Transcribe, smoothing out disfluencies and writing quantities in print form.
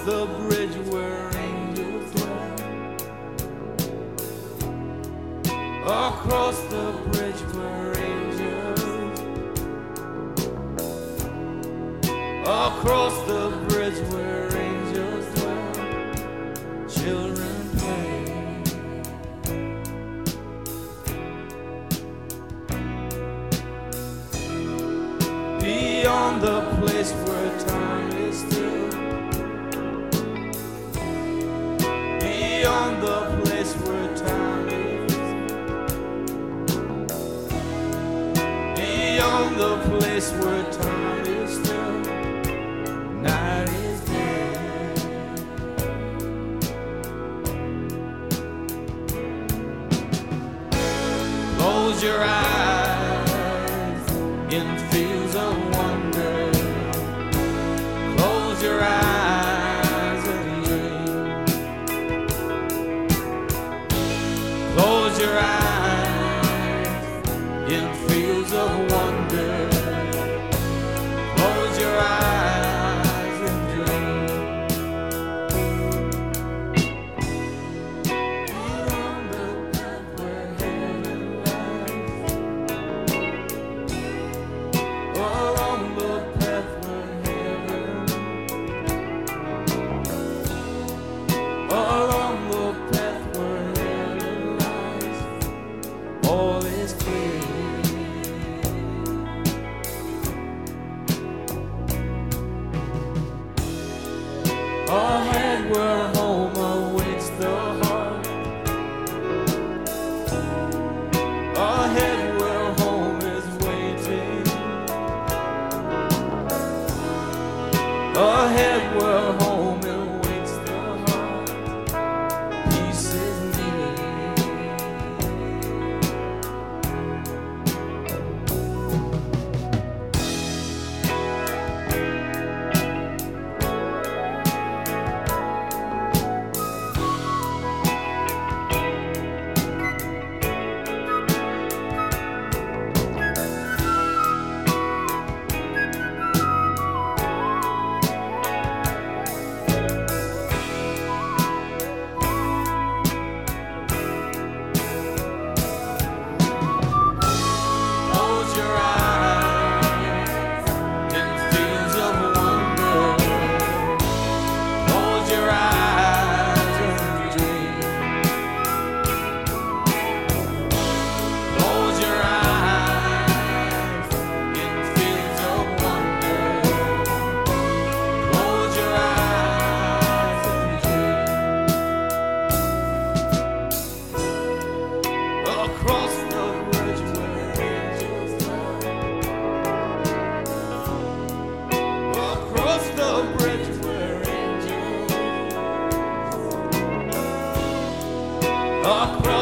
the bridge where angels dwell. Across the bridge where angels. Across the bridge where angels dwell. Children play. Beyond the place where time is still. Beyond the place where time is. Beyond the place where time is still. Night is dead. Close your eyes in fields of wonder. Close your eyes and dream. Close your eyes in fields of wonder. Close your eyes and dream. Beyond the path where heaven lies. Along the path where heaven. Along the path where heaven lies. All is clear. Ahead where home awaits the heart. Ahead where home is waiting. Ahead where home awaits the heart. Peace is near. Close your eyes in fields of wonder. Close your eyes and dream. Close your eyes in fields of wonder. Close your eyes and dream. Across the bridge where angels dwell. Across the bridge where angels. Across